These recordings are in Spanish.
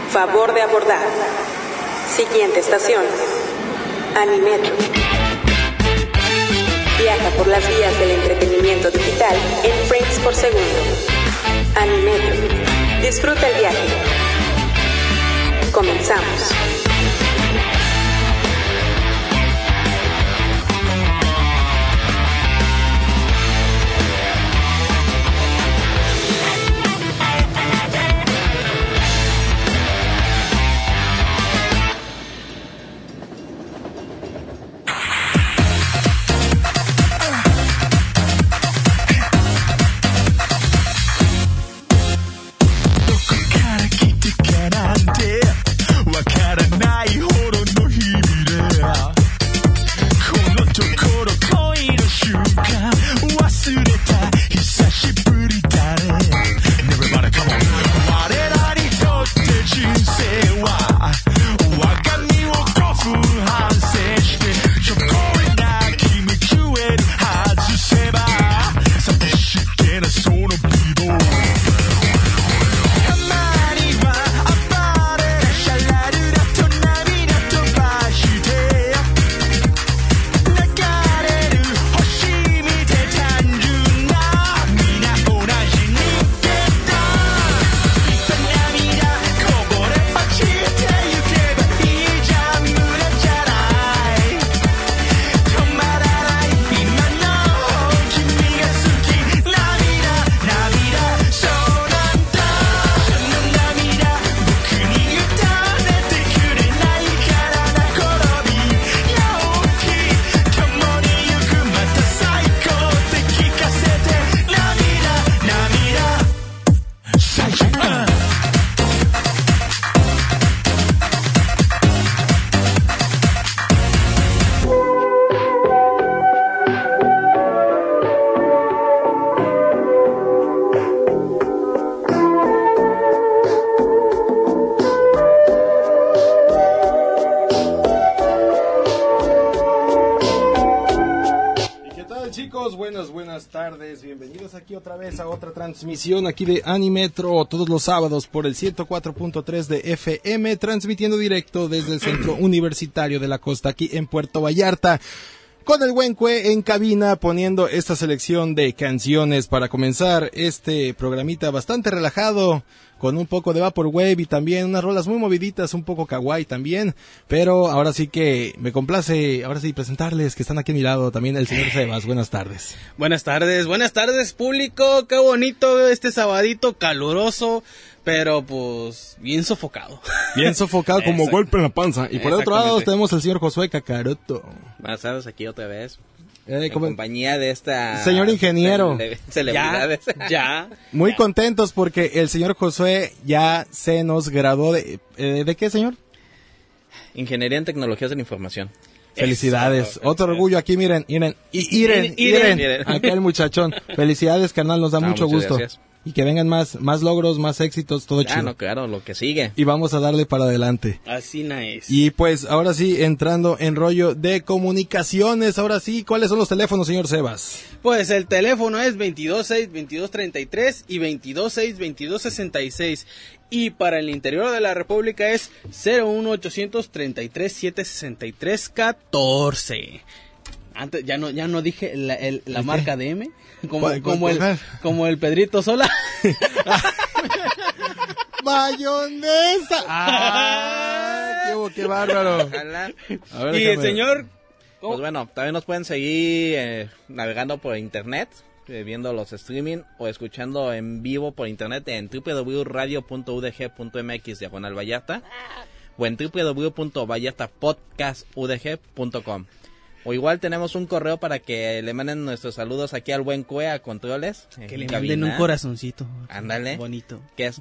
Favor de abordar. Siguiente estación. Animetro. Viaja por las vías del entretenimiento digital en frames por segundo. Animetro. Disfruta el viaje. Comenzamos. Buenas tardes, bienvenidos aquí otra vez a otra transmisión aquí de Animetro, todos los sábados por el 104.3 de FM, transmitiendo directo desde el Centro Universitario de la Costa, aquí en Puerto Vallarta, con el buen Cue en cabina, poniendo esta selección de canciones para comenzar este programita bastante relajado, con un poco de Vaporwave y también unas rolas muy moviditas, un poco kawaii también, pero ahora sí que me complace, ahora sí presentarles que están aquí a mi lado también el señor Sebas. Buenas tardes. Buenas tardes público, qué bonito este sabadito caluroso, pero pues bien sofocado. Bien sofocado como golpe en la panza. Y por el otro lado tenemos al señor Josué Cacaroto. Buenas tardes, aquí otra vez. En compañía de esta... Señor ingeniero. Celebridades. Ya. Muy contentos porque el señor Josué ya se nos graduó ¿de qué, señor? Ingeniería en Tecnologías de la Información. Felicidades. Eso. Otro orgullo aquí, miren. Acá el muchachón. Felicidades, carnal, nos da mucho gusto. Gracias. Y que vengan más logros, más éxitos, todo chido. No, claro, lo que sigue. Y vamos a darle para adelante. Así nice. Y pues, ahora sí, entrando en rollo de comunicaciones, ahora sí, ¿cuáles son los teléfonos, señor Sebas? Pues el teléfono es 226-2233 y 226-2266. Y para el interior de la República es 01800-33-763-14. Antes, ya no dije la marca de M, como el Pedrito Sola. ¡Mayonesa! ¡Qué bárbaro! A ver, y el señor... Pues bueno, también nos pueden seguir navegando por internet, viendo los streaming o escuchando en vivo por internet en www.radio.udg.mx/Vallarta o en www.vallartapodcastudg.com. O igual tenemos un correo para que le manden nuestros saludos aquí al buen Cue a controles. Que le manden un corazoncito. Ándale. Bonito. Que es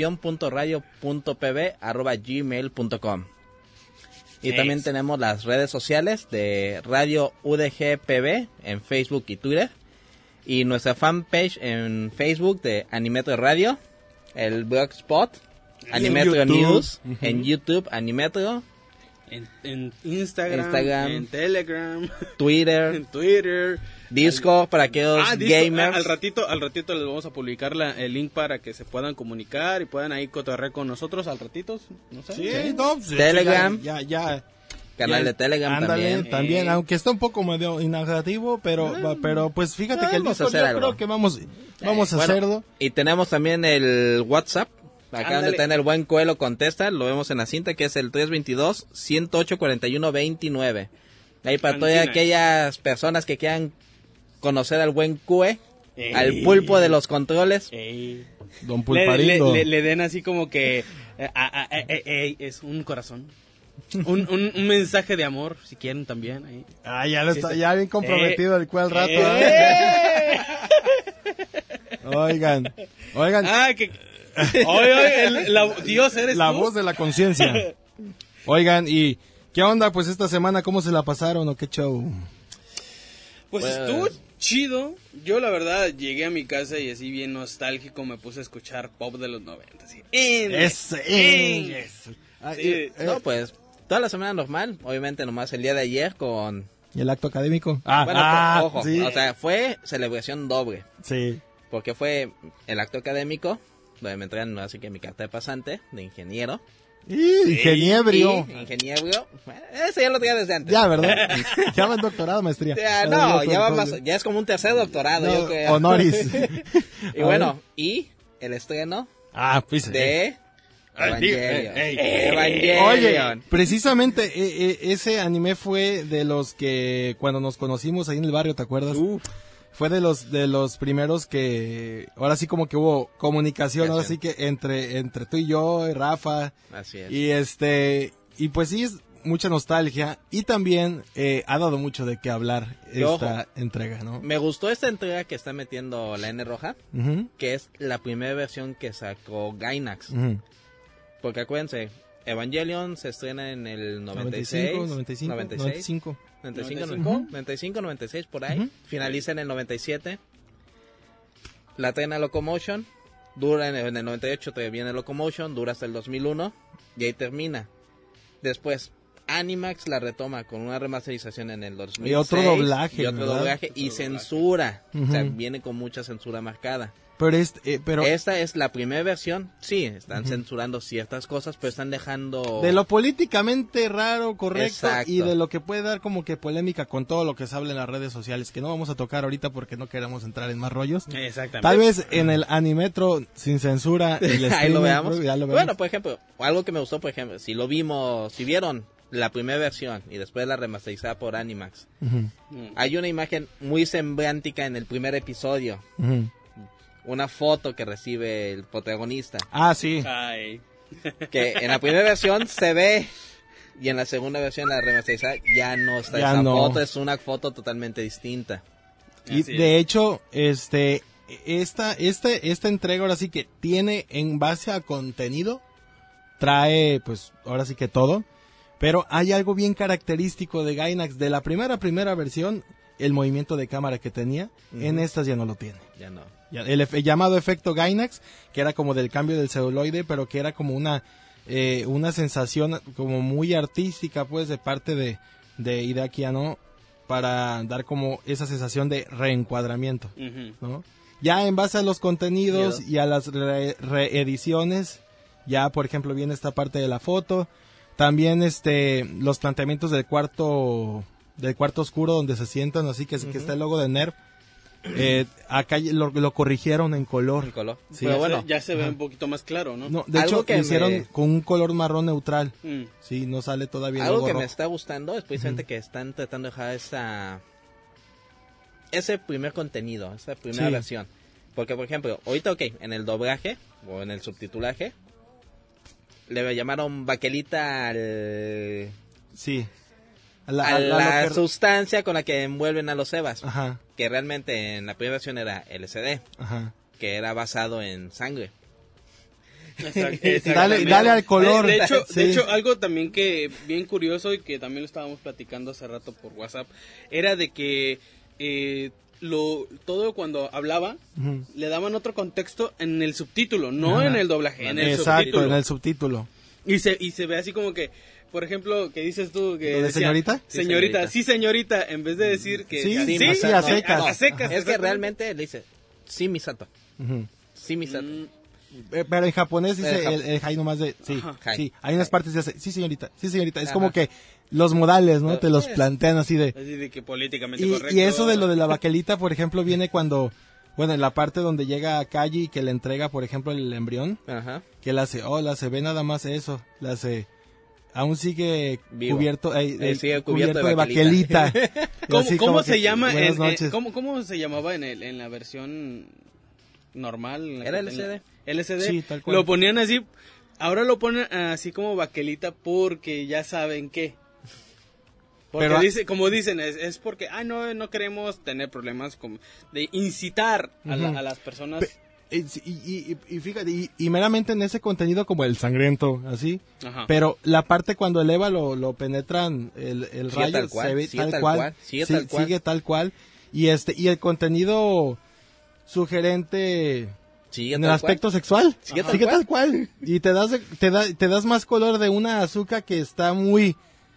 operacion.radio.pb@gmail.com. Y también tenemos las redes sociales de Radio UDG-PB en Facebook y Twitter. Y nuestra fanpage en Facebook de Animetro Radio. El Blogspot, Animetro News. En YouTube, Animetro. En Instagram, en Telegram, Twitter, en Twitter, Disco para aquellos gamers. Al ratito les vamos a publicar el link para que se puedan comunicar y puedan ahí cotorrear con nosotros al ratito, no sé. Sí, no, pues, Telegram. Ya. Canal de Telegram también, aunque está un poco medio inactivo, pero pues fíjate que el vamos a Discord hacer yo algo. creo que vamos a Bueno, hacerlo. Y tenemos también el WhatsApp. Acá Ándale. donde está en el buen Coelho contesta, lo vemos en la cinta, que es el 322-108-4129. Ahí para todas Ancina. aquellas personas que quieran conocer al buen Cue, al pulpo de los controles. Don Pulparindo. Le den así como que es un corazón. Un mensaje de amor, si quieren también. Ahí. Ya lo está, ya bien comprometido el cual rato. Oigan. Dios, eres La tú. voz de la conciencia. Oigan, ¿y qué onda? Pues esta semana, ¿cómo se la pasaron o qué show? Pues estuvo chido. Yo la verdad llegué a mi casa y así bien nostálgico me puse a escuchar pop de los 90. Así, No, pues toda la semana normal, obviamente nomás el día de ayer con... ¿Y el acto académico? Ojo, sí. o sea, fue celebración doble, Sí. porque fue el acto académico, donde me entregan así que mi carta de pasante de ingeniero. Ingeniebrio. Y ingeniero, bueno, ese ya lo tenía desde antes. Ya, ¿verdad? Ya va en doctorado, maestría. Ya es como un tercer doctorado, No, yo creo. honoris. Y bueno, y el estreno Pues de Evangelion. Oye, Evangelion. precisamente ese anime fue de los que cuando nos conocimos ahí en el barrio, ¿te acuerdas? Fue de los primeros que ahora sí como que hubo comunicación, ahora sí que entre tú y yo, y Rafa. Así es. Y pues sí es mucha nostalgia y también ha dado mucho de qué hablar esta entrega, ¿no? Me gustó esta entrega que está metiendo la N roja, Ujú, que es la primera versión que sacó Gainax. ujú. Porque acuérdense, Evangelion se estrena en el 96, 95. 96 por ahí. Ujú. Finaliza en el 97. La trena Locomotion dura en el 98, te viene Locomotion, dura hasta el 2001 y ahí termina. Después Animax la retoma con una remasterización en el 2006 Y otro doblaje, y otro ¿verdad? doblaje y censura. O sea, Ujú. viene con mucha censura marcada. Pero Esta es la primera versión. Sí, están censurando ciertas cosas, pero están dejando... de lo políticamente raro, correcto, Exacto. y de lo que puede dar como que polémica con todo lo que se habla en las redes sociales, que no vamos a tocar ahorita porque no queremos entrar en más rollos. Exactamente. Tal vez en el Animetro sin censura el Ahí streaming, lo veamos. ya lo vemos. Bueno, por ejemplo, algo que me gustó, por ejemplo, si vieron la primera versión y después la remasterizada por Animax, Ujú, hay una imagen muy semblántica en el primer episodio, ujú. una foto que recibe el protagonista, Sí. Ay. que en la primera versión se ve y en la segunda versión, la remasterizada, ya no está Ya esa no. foto, es una foto totalmente distinta. Y Así de hecho, esta entrega ahora sí que tiene en base a contenido, trae pues ahora sí que todo, pero hay algo bien característico de Gainax, de la primera versión, el movimiento de cámara que tenía, en estas ya no lo tiene. Ya no. El llamado efecto Gainax, que era como del cambio del celuloide, pero que era como una sensación como muy artística pues de parte de Hideaki Anno, para dar como esa sensación de reencuadramiento, Ujú. ¿no? Ya en base a los contenidos y a las reediciones, ya por ejemplo viene esta parte de la foto, también los planteamientos del cuarto oscuro donde se sientan, así que está el logo de NERV. Acá lo corrigieron en color. El color. Sí. Pero bueno, Ya se ve un poquito más claro, ¿no? No, de Algo hecho que lo hicieron me- con un color marrón neutral. Mm. Sí, no sale todavía el algo logo que me rojo. está gustando es precisamente que están tratando de dejar ese primer contenido, esa primera Sí. versión. Porque, por ejemplo, ahorita, en el doblaje o en el subtitulaje, le llamaron baquelita Sí. a la lo que- sustancia con la que envuelven a los Evas. Ajá, Que realmente en la primera versión era LSD, ajá. que era basado en sangre. Dale al color. De hecho, Sí. algo también que bien curioso y que también lo estábamos platicando hace rato por WhatsApp, era de que todo cuando hablaba, Ujú. le daban otro contexto en el subtítulo, no Ajá. en el doblaje, en el Exacto, subtítulo. en el subtítulo. Y se ve así como que por ejemplo, que dices tú que ¿Lo de decía, señorita? Señorita, sí, señorita, en vez de decir que Sí, sí, sí, a secas. a secas. Es que realmente le dice, sí, Misato. Ujú. Sí, Misato. Pero en japonés dice Ajá. el hai nomás de... Sí, Ajá. sí. Hay unas partes que hace, sí, señorita, sí, señorita. Es Ajá. como que los modales, ¿no? Te los plantean así de... Así de que políticamente correcto. Y eso de lo de la baquelita, por ejemplo, viene cuando... Bueno, en la parte donde llega a Kaji que le entrega, por ejemplo, el embrión, Ajá. que la hace, ve nada más eso, la hace... Aún sigue Vivo. cubierto, sigue cubierto de baquelita. Y así ¿Cómo como se que, llama? buenas noches. ¿Cómo se llamaba en la versión normal? Era LCD. LCD. Sí, tal cual. Lo ponían así. Ahora lo ponen así como baquelita porque ya saben qué. Porque Pero- como dicen, es porque, no queremos tener problemas de incitar a, Ujú. a las personas. Y fíjate, y meramente en ese contenido como el sangriento, así. Ajá. Pero la parte cuando eleva lo penetran el Sigue rayo, tal cual, se ve sigue tal tal cual, cual, sigue sí, tal cual. sigue tal cual. Y y el contenido sugerente Sigue en tal el aspecto cual. sexual, Sigue sigue, tal tal cual. Y te das más color de una azúcar que está muy...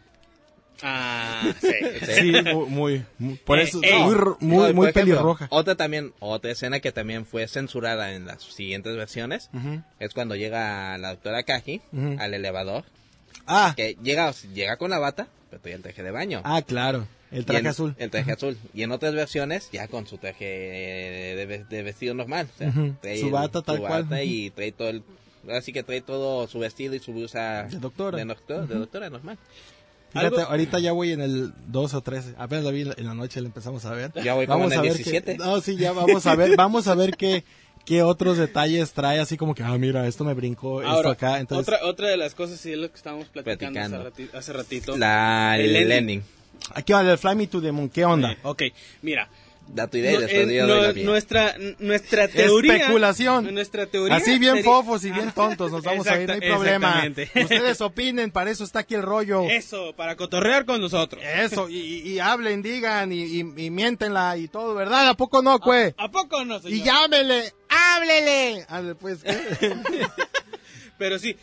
Sí. Sí, muy por eso, No, muy No, muy y por ejemplo, pelirroja. Otra escena que también fue censurada en las siguientes versiones Ujú. es cuando llega la doctora Kaji Ujú. al elevador, Ah, que llega con la bata, pero trae el traje de baño. claro, el Y traje en- azul. El traje azul. Y en otras versiones, ya con su traje de vestido normal. O sea, Ujú. trae Su bata tal cual. Y trae todo así que trae todo su vestido y su blusa De doctora. de doctora normal. Fíjate, Algo- ahorita ya voy en el 2 o 3, apenas la vi en la noche, la empezamos a ver. Ya voy como Vamos en el a ver 17. no, sí, ya vamos a ver qué otros detalles trae, así como que, mira, esto me brincó, esto Ahora, acá, entonces... otra de las cosas, sí, es lo que estábamos platicando Platicando. hace ratito. El ending. ending. Aquí va el Fly Me to the Moon, ¿qué onda? Ok, mira. Da tu idea y después yo doy la mía. Nuestra teoría. Especulación. Nuestra teoría. Así bien sería- fofos y bien tontos, nos vamos a ir, no hay problema. Exactamente. Ustedes opinen, para eso está aquí el rollo. Eso, para cotorrear con nosotros. Eso, y hablen, digan, y miéntenla y todo, ¿verdad? ¿A poco no, cue? ¿A poco no, señor? Y llámele, háblele. Ándale, pues, ¿qué? Pero sí,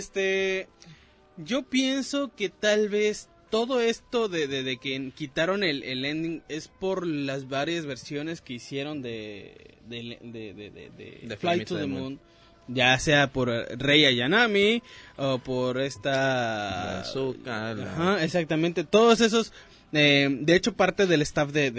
yo pienso que tal vez todo esto de que quitaron el ending es por las varias versiones que hicieron de Fly to the Moon. Ya sea por Rei Ayanami o por esta... Azúcar. Ajá, exactamente. Todos esos... de hecho, parte del staff de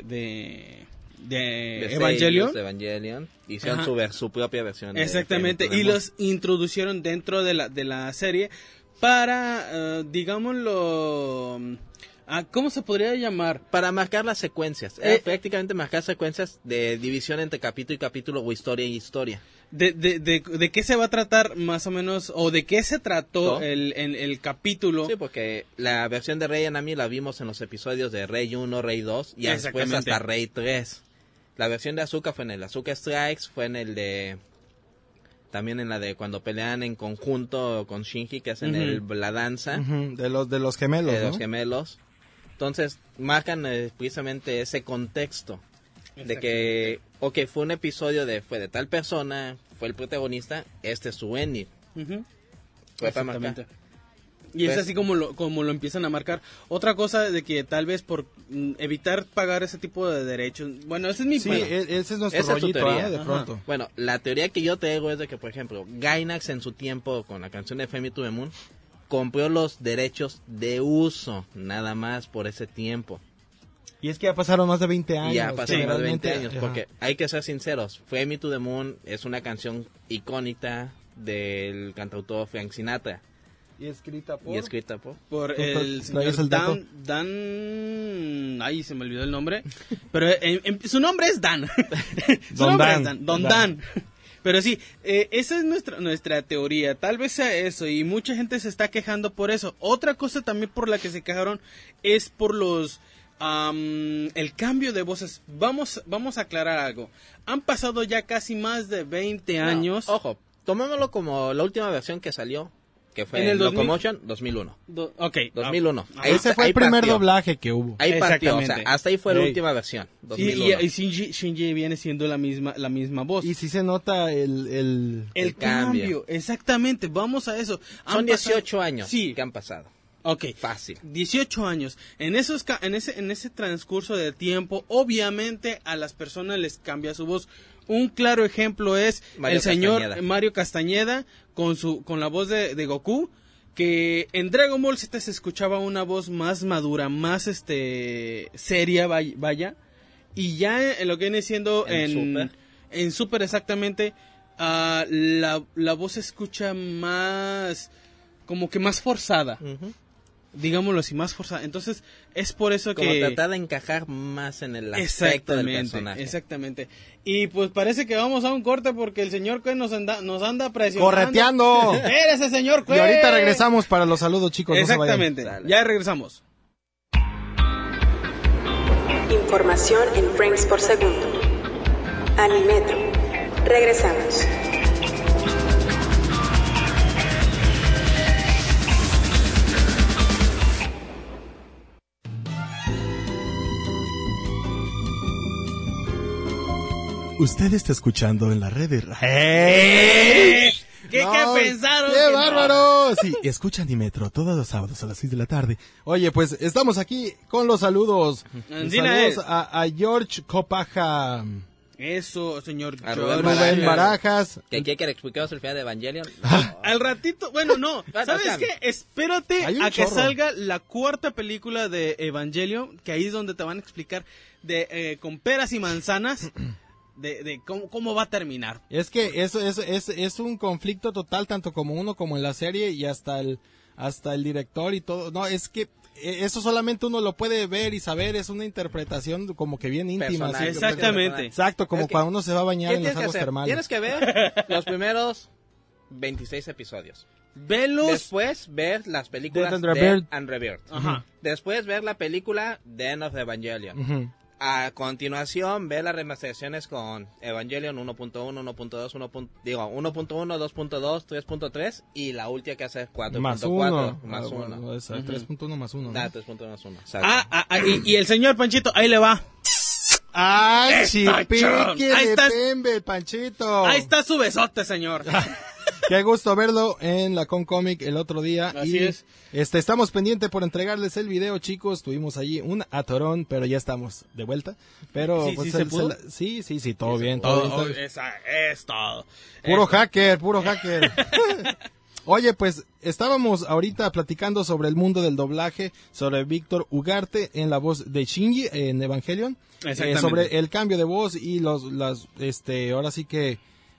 Evangelion. De Evangelion. Hicieron Ajá. su propia versión. de Exactamente, Fly Me y to the los introducieron dentro de la serie para, digámoslo, ¿cómo se podría llamar? Moon. Para marcar las secuencias. Prácticamente marcar secuencias de división entre capítulo y capítulo o historia y historia. ¿De qué se va a tratar más o menos, o de qué se trató ¿No? el capítulo? Sí, porque la versión de Rei Ayanami la vimos en los episodios de Rei 1, Rei 2 y después Exactamente. hasta Rei 3. La versión de Asuka fue en el Asuka Strikes, fue en el de... También en la de cuando pelean en conjunto con Shinji, que hacen la danza Ujú, de los gemelos, de ¿no? los gemelos. Entonces, marcan precisamente ese contexto de que, ok, fue un episodio fue de tal persona, fue el protagonista, este es su ending. Ujú. Fue para Exactamente. marcar. Y es Pues- así como lo empiezan a marcar. Otra cosa de que tal vez por evitar pagar ese tipo de derechos. Bueno, ese es mi Sí, bueno, ese es nuestro esa es tu rollito, teoría. de Ajá. pronto. Bueno, la teoría que yo traigo es de que, por ejemplo, Gainax en su tiempo con la canción de Fly Me to the Moon compró los derechos de uso, nada más por ese tiempo. Y es que ya pasaron más de 20 años. Y ya pasaron más de 20 generalmente, años, ajá. porque hay que ser sinceros, Fly Me to the Moon es una canción icónica del cantautor Frank Sinatra Y escrita por... y escrita por... el ¿Traes señor el dato? Dan... Ay, se me olvidó el nombre. Pero su nombre es Dan. Su Don nombre Dan. es Dan. Don Dan. Dan. Pero sí, esa es nuestra teoría. Tal vez sea eso y mucha gente se está quejando por eso. Otra cosa también por la que se quejaron es por el cambio de voces. Vamos a aclarar algo. Han pasado ya casi más de 20 años. No, ojo, tomémoslo como la última versión que salió, que fue En el 2000. Locomotion 2001. Ok. 2001. Ah, Ahí- Ese fue el ahí primer partió. doblaje que hubo. Ahí partió, o sea, Exactamente. hasta ahí fue la Ey. última versión, Y 2001. Shinji viene siendo la misma voz. Y sí se nota el El cambio, exactamente, vamos a eso. Son Han pasado- 18 años Sí, que han pasado. Ok. Fácil. 18 años. En ese transcurso de tiempo, obviamente a las personas les cambia su voz. Un claro ejemplo es Mario el señor Castañeda. Mario Castañeda con la voz de Goku, que en Dragon Ball Z se escuchaba una voz más madura, más seria, vaya. Y ya en lo que viene siendo en Super exactamente, la voz se escucha más, como que más forzada. Digámoslo así, más forzada. Entonces, es por eso Como que... tratar de encajar más en el aspecto del personaje. Exactamente. Y pues parece que vamos a un corte porque el señor Cue nos anda presionando. ¡Correteando! ¡Espérese, señor Cue! Y ahorita regresamos para los saludos, chicos. Exactamente. No se vayan. Ya regresamos. Información en frames por segundo. Animetro. Regresamos. Usted está escuchando en la red de... ¿Qué pensaron? ¡Qué que no? bárbaro! Sí, escucha Animetro todos los sábados a las 6 de la tarde. Oye, pues estamos aquí con los saludos. Ancina Saludos a George Copaja, Eso, señor. A George. Rubén Barajas. ¿Que quiere que le expliquemos el final de Evangelion? Al ratito, bueno, no, Bueno, ¿sabes claro. qué? Espérate Hay un a que chorro. salga la cuarta película de Evangelion, que ahí es donde te van a explicar con peras y manzanas de cómo va a terminar. Es que eso es un conflicto total, tanto como uno como en la serie y hasta el director y todo. No, es que eso solamente uno lo puede ver y saber, es una interpretación como que bien íntima. Personal. ¿sí? Exactamente. Exacto, como Es que- cuando uno se va a bañar ¿Qué en las tienes que aguas hacer? termales. Tienes que ver los primeros 26 episodios. Velos. Después ver las películas Dead and de Rebirth. and Rebirth. Ajá. Después ver la película The End of Evangelion. Ujú. A continuación ver las remasterizaciones con Evangelion 1.1, 1.2, 1.1, 2.2, 3.3 y la última que hace 4.4 Más uno. más Ah, 1. bueno, esa, 3.1 más 1. Ah, 3.1 más 1. Y el señor Panchito, ahí le va. ¡Ay, Está chipique chon. de Ahí está. Pembe, Panchito! Ahí está su besote, señor. Qué gusto verlo en la Concomic el otro día. Así y es. Estamos pendientes por entregarles el video, chicos. Tuvimos allí un atorón, pero ya estamos de vuelta. Pero Sí, pues, sí, ¿se pudo? sí, todo bien, todo bien. todo bien. Esa es todo. Puro hacker. Oye, pues estábamos ahorita platicando sobre el mundo del doblaje, sobre Víctor Ugarte en la voz de Shinji en Evangelion, Exactamente. sobre el cambio de voz y ahora sí que,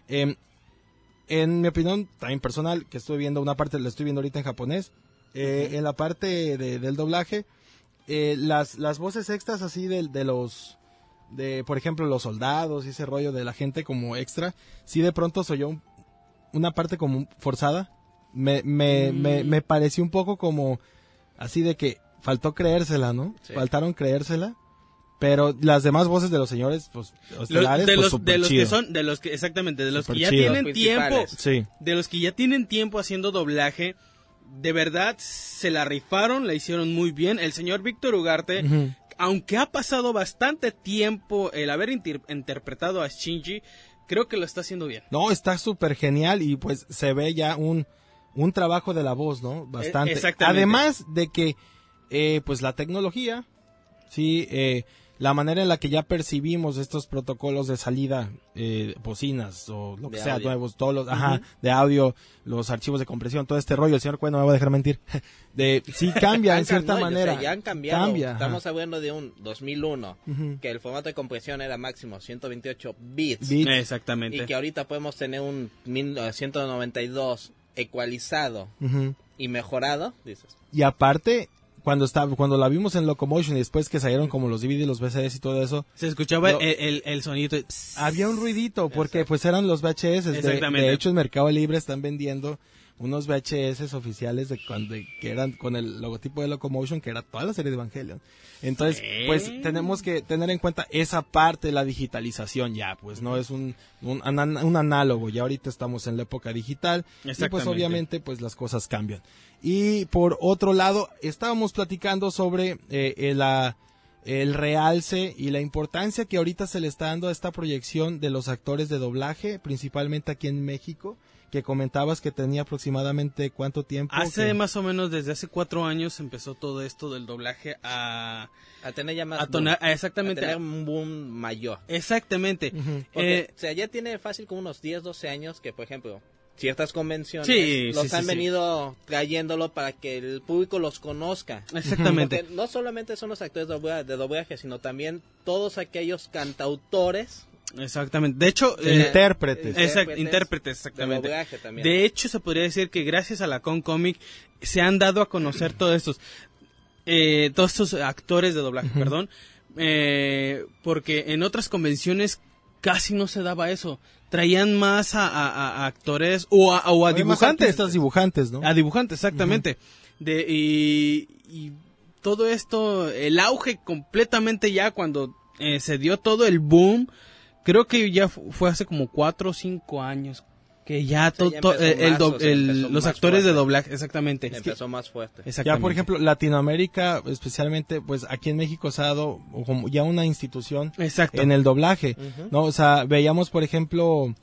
en mi opinión, también personal, que estoy viendo una parte, la estoy viendo ahorita en japonés, en la parte del doblaje, las voces extras así por ejemplo, los soldados y ese rollo de la gente como extra, sí de pronto soy yo una parte como forzada. Me pareció un poco como así de que faltó creérsela, ¿no? Sí. Faltaron creérsela. Pero las demás voces de los señores, pues, estelares, pues, de los superchido. que son, exactamente, de los que ya Superchido. tienen Los tiempo, principales. Sí. de los que ya tienen tiempo haciendo doblaje, de verdad se la rifaron, la hicieron muy bien. El señor Víctor Ugarte, Ujú. aunque ha pasado bastante tiempo el haber interpretado a Shinji, creo que lo está haciendo bien. No, está súper genial y pues se ve ya un trabajo de la voz, ¿no? Bastante. Exactamente. Además de que, pues la tecnología, sí, la manera en la que ya percibimos estos protocolos de salida, bocinas o lo que De sea, audio. nuevos, todos los, de audio, los archivos de compresión, todo este rollo, el señor Cue no me va a dejar mentir, sí cambia en cierta manera. Ya han cambiado. Cambia, ajá. Estamos hablando de un 2001, Ujú. que el formato de compresión era máximo 128 bits. Bits. Exactamente. Y que ahorita podemos tener un 192 ecualizado Ujú. y mejorado, dices. Y aparte, cuando la vimos en Locomotion y después que salieron como los DVD, los VCS y todo eso, Se escuchaba Lo- el sonido. había un ruidito porque pues eran los VHS. Exactamente. De hecho, en Mercado Libre están vendiendo unos VHS oficiales que eran con el logotipo de Locomotion, que era toda la serie de Evangelion. Entonces, pues tenemos que tener en cuenta esa parte de la digitalización ya, pues no es un análogo, ya ahorita estamos en la época digital y pues Exactamente. obviamente pues las cosas cambian. Y por otro lado, estábamos platicando sobre el realce y la importancia que ahorita se le está dando a esta proyección de los actores de doblaje, principalmente aquí en México, que comentabas que tenía aproximadamente ¿cuánto tiempo? Más o menos desde hace 4 años empezó todo esto del doblaje a tener ya más exactamente, a tener un boom mayor. Exactamente. Porque, o sea, ya tiene fácil como unos 10, 12 años que, por ejemplo, ciertas convenciones han venido trayéndolo para que el público los conozca. Exactamente. Porque no solamente son los actores de doblaje, sino también todos aquellos cantautores. Exactamente. De hecho, intérpretes, exactamente. De doblaje también. De hecho, se podría decir que gracias a la Concomic se han dado a conocer todos estos actores de doblaje, perdón, porque en otras convenciones casi no se daba eso. Traían más a actores o a dibujantes. Estos dibujantes, ¿no? A dibujantes, exactamente. Y todo esto, el auge completamente ya cuando se dio todo el boom, creo que ya fue hace como 4 o 5 años que ya los actores de doblaje, exactamente. Empezó más fuerte. Ya, por ejemplo, Latinoamérica, especialmente, pues aquí en México se ha dado como ya una institución en el doblaje, ¿no? O sea, veíamos, por ejemplo,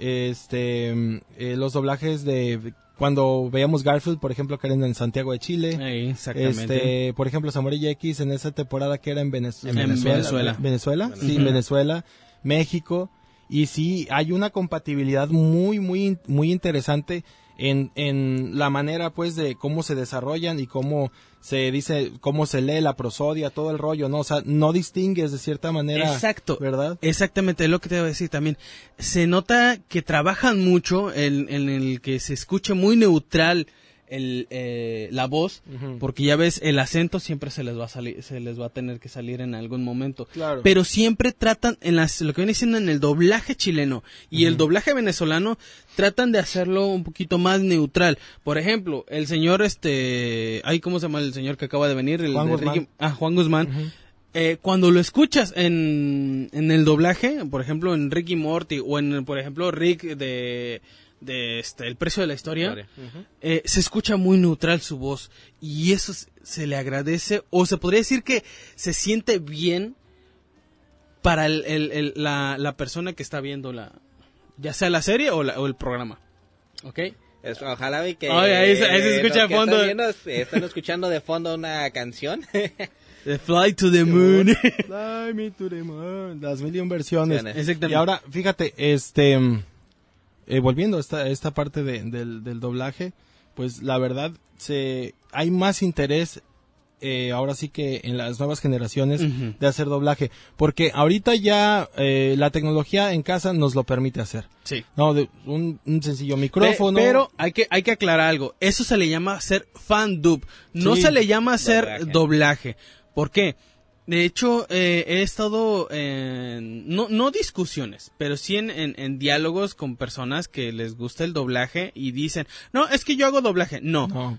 los doblajes de cuando veíamos Garfield, por ejemplo, que eran en Santiago de Chile. Exactamente. Por ejemplo, Samurai X en esa temporada que era en Venezuela. Sí, en Venezuela, México. Y sí, hay una compatibilidad muy, muy, muy interesante en la manera, pues, de cómo se desarrollan y cómo se dice, cómo se lee la prosodia, todo el rollo, ¿no? O sea, no distingues de cierta manera. Exacto. ¿Verdad? Exactamente, es lo que te iba a decir también. Se nota que trabajan mucho en el que se escuche muy neutral la voz, porque ya ves, el acento siempre se les va a tener que salir en algún momento. Claro. Pero siempre tratan lo que viene siendo en el doblaje chileno y el doblaje venezolano, tratan de hacerlo un poquito más neutral. Por ejemplo, el señor ¿cómo se llama el señor que acaba de venir? Juan Guzmán. Juan Guzmán. Cuando lo escuchas en el doblaje, por ejemplo, en Rick y Morty o en, por ejemplo, Rick de El precio de la historia, se escucha muy neutral su voz y eso se le agradece, o se podría decir que se siente bien para la persona que está viendo ya sea la serie o el programa. ¿Ok? Ojalá que ahí se escucha de fondo. Están escuchando de fondo una canción. The Fly to the Moon. Fly me to the moon. Las 1,000,000 versiones. Exactamente. Y ahora, fíjate, volviendo a esta parte del doblaje, pues la verdad hay más interés ahora sí que en las nuevas generaciones de hacer doblaje, porque ahorita ya la tecnología en casa nos lo permite hacer. Sí. No, un sencillo micrófono. Pero hay que aclarar algo. Eso se le llama hacer fan dub. No se le llama hacer doblaje. ¿Por qué? De hecho, he estado no discusiones, pero sí en diálogos con personas que les gusta el doblaje y dicen, no, es que yo hago doblaje. No.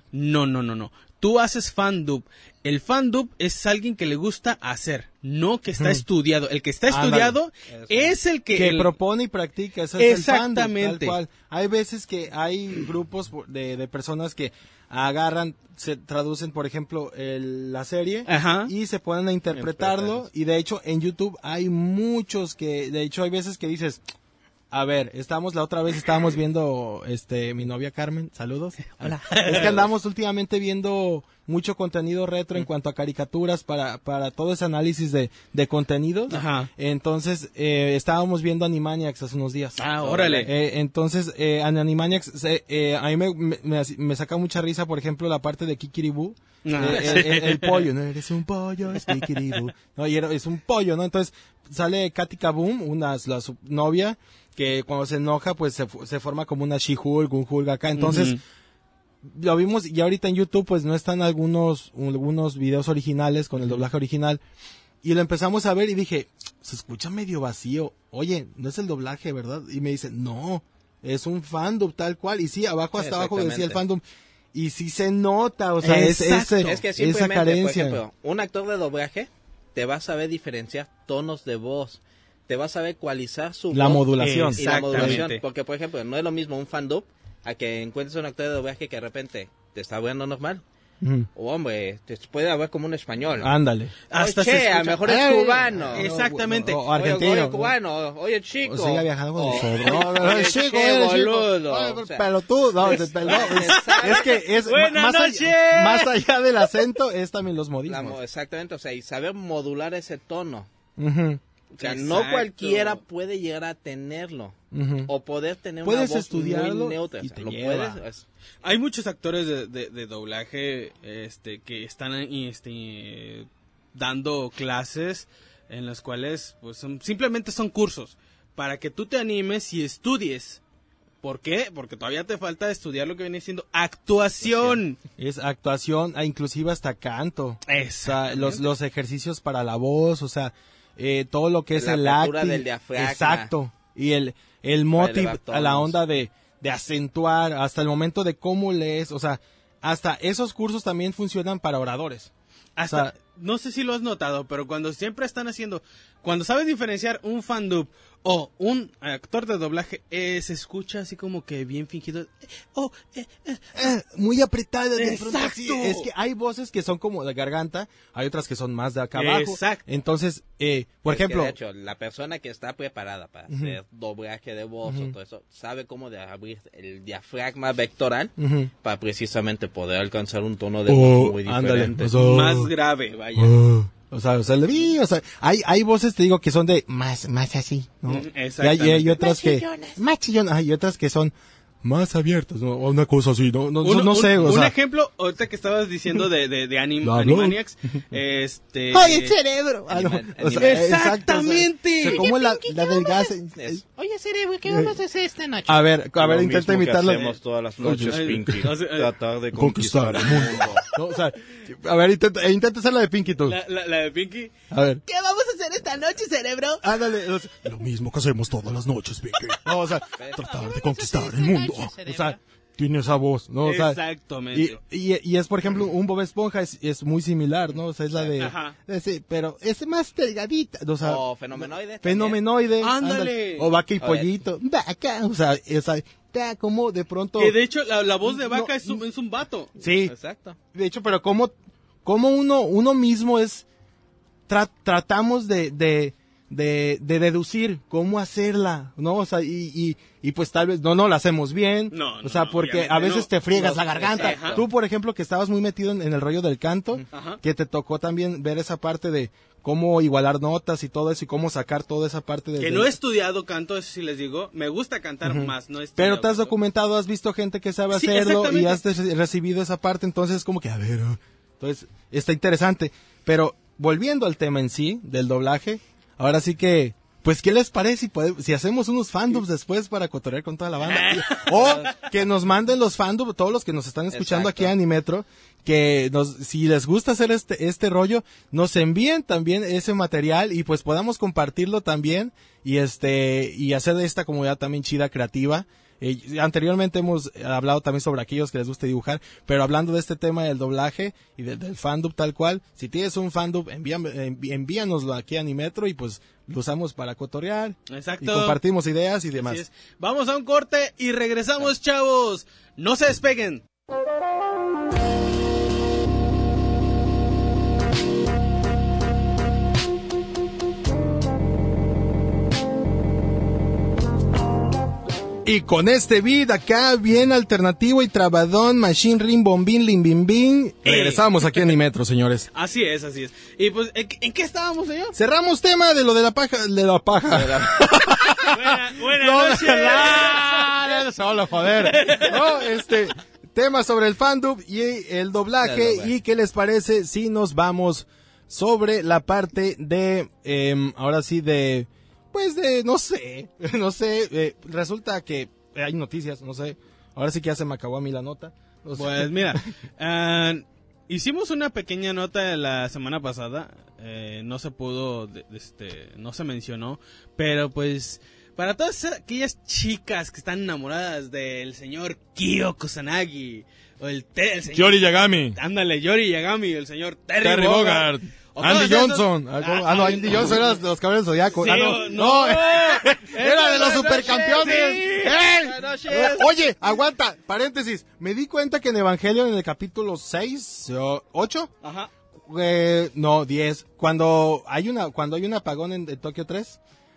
Tú haces fan dub. El fan dub es alguien que le gusta hacer, no que está estudiado. El que está estudiado es el que propone y practica. Ese es el fan dub, tal cual. Hay veces que hay grupos de personas que agarran, se traducen, por ejemplo, la serie y se ponen a interpretarlo. Y de hecho, en YouTube hay muchos de hecho, hay veces que dices, a ver, la otra vez estábamos viendo, mi novia Carmen, saludos. Hola. Es que andamos últimamente viendo mucho contenido retro en cuanto a caricaturas para todo ese análisis de contenidos. Entonces, estábamos viendo Animaniacs hace unos días. Órale. Entonces, en Animaniacs, a mí me saca mucha risa, por ejemplo, la parte de Kikiribú. El pollo, no eres un pollo, es Kikiribú. No, y es un pollo, ¿no? Entonces, sale Katy Kaboom, su novia, que cuando se enoja, pues se forma como una She-Hulk, un Hulk acá. Entonces, lo vimos, y ahorita en YouTube, pues no están algunos videos originales con el doblaje original. Y lo empezamos a ver y dije, se escucha medio vacío. Oye, no es el doblaje, ¿verdad? Y me dice, no, es un fandom tal cual. Y sí, hasta abajo decía el fandom. Y sí se nota, o sea, es que esa carencia. Por ejemplo, un actor de doblaje te va a saber diferenciar tonos de voz, te va a saber ecualizar su la voz modulación. y la modulación, porque por ejemplo, no es lo mismo un fan dub a que encuentres un actor de doblaje que de repente te está hablando normal hombre, te puede hablar como un español. Ándale. Hasta Oye, a lo mejor es cubano. Exactamente. O argentino. Oye, cubano. Oye, chico. O siga viajando con nosotros. Oye, chico, che, chico. boludo. Oye, O sea, pelotudo. No, es que es Buenas noches. más allá del acento, es también los modismos. Exactamente, o sea, y saber modular ese tono. Ujú. O sea, Exacto. no cualquiera puede llegar a tenerlo. Ujú. O poder tener Puedes una voz estudiarlo muy neutra. y O sea, te lo lleva. puedes. Hay muchos actores de doblaje que están dando clases en las cuales pues simplemente son cursos para que tú te animes y estudies. ¿Por qué? Porque todavía te falta estudiar lo que viene siendo actuación. Es actuación, inclusive hasta canto. O sea, Exactamente. los ejercicios para la voz, o sea, todo lo que es La el apertura acting. del diafragma. Exacto. Y el motive elevar a la tonos. onda de acentuar, hasta el momento de cómo lees, o sea, hasta esos cursos también funcionan para oradores. Hasta, O sea, no sé si lo has notado, pero cuando siempre están cuando sabes diferenciar un fandub o un actor de doblaje, se escucha así como que bien fingido. Muy apretada de pronto, Exacto. así. Es que hay voces que son como de garganta, hay otras que son más de acá abajo. Exacto. Entonces, por Es que, ejemplo, de hecho, la persona que está preparada para hacer doblaje de voz o todo eso, sabe cómo de abrir el diafragma vectoral Ujú. para precisamente poder alcanzar un tono de voz muy ándale, diferente. o sea, Más grave, vaya. o sea, hay voces, te digo, que son de más así, ¿no? Exactamente. Y hay otras que más chillonas, y otras que son más abiertas, ¿no? O una cosa así, no sé, o un sea. ejemplo, ahorita que estabas diciendo de No, Animaniacs, ¡Ay, el cerebro! Ah, no, o sea, Exactamente. O sea, como la del gas. Oye, cerebro, ¿qué vamos a hacer esta noche? A ver, Lo intenta mismo que imitarlo. hacemos todas las noches, Oye, Pinky. o sea, Tratar de Conquistar conquistar el mundo. No, o sea, a ver, intenta hacer la de Pinky tú. la de Pinky. A ver. ¿Qué vamos a hacer esta noche, cerebro? Ándale. Lo mismo que hacemos todas las noches, Pinky. No, o sea, tratar de conquistar el mundo. O sea, tiene esa voz, ¿no? O sea, Exactamente. y es, por ejemplo, un Bob Esponja es muy similar, ¿no? O sea, es la de... Ajá. Sí, pero es más delgadita, o sea... O fenomenoide. Fenomenoide. Ándale. O Vaca y A ver. Pollito. Vaca, o sea, está como de pronto... Que de hecho la voz de Vaca No, es un vato. Sí, Exacto. de hecho, pero como uno mismo es... tratamos de deducir cómo hacerla, ¿no? O sea, y pues tal vez no la hacemos bien. No, o sea, no, porque obviamente a veces no. te friegas No, la garganta. ajá. Tú, por ejemplo, que estabas muy metido en el rollo del canto, Ajá. que te tocó también ver esa parte de cómo igualar notas y todo eso y cómo sacar toda esa parte de... Que no he estudiado canto, eso sí les digo. Me gusta cantar más, no he estudiado Pero te has canto. documentado, has visto gente que sabe Sí, hacerlo y exactamente. has recibido esa parte, entonces como que, a ver, entonces está interesante. Pero volviendo al tema en sí, del doblaje, ahora sí que, pues, ¿qué les parece si hacemos unos fandubs después para cotorrear con toda la banda? O que nos manden los fandubs, todos los que nos están escuchando Exacto. aquí a Animetro, que si les gusta hacer este rollo, nos envíen también ese material y pues podamos compartirlo también y hacer de esta comunidad también chida, creativa. Anteriormente hemos hablado también sobre aquellos que les guste dibujar, pero hablando de este tema del doblaje y del fandub tal cual, si tienes un fandub, envíanoslo aquí a Animetro y pues lo usamos para cotorrear. Exacto. Y compartimos ideas y demás. Así es. Vamos a un corte y regresamos, chavos. No se despeguen. Y con este beat acá, bien alternativo y trabadón, machine rim, bombín, limbimbín, regresamos aquí a Animetro, señores. Así es, así es. Y pues, ¿en qué estábamos, señor? Cerramos tema de lo de la paja. Buenas noches. Solo, joder. No, tema sobre el fandub y el doblaje. ¿Y qué les parece si nos vamos sobre la parte de, ahora sí, no sé, resulta que hay noticias, no sé, ahora sí que ya se me acabó a mí la nota. No sé. Pues mira, hicimos una pequeña nota la semana pasada, no se pudo, no se mencionó, pero pues para todas aquellas chicas que están enamoradas del señor Kyo Kusanagi, o el señor... Yori Yagami. Ándale, Yori Yagami, el señor Terry Terry Bogard. Bogard. Andy Johnson. No, Andy Johnson era de los Caballeros del Zodiaco. Sí, no. Era de los supercampeones. Oye, aguanta, paréntesis. Me di cuenta que en Evangelion, en el capítulo 6, 8, Ajá. 10, cuando hay un apagón en Tokio 3,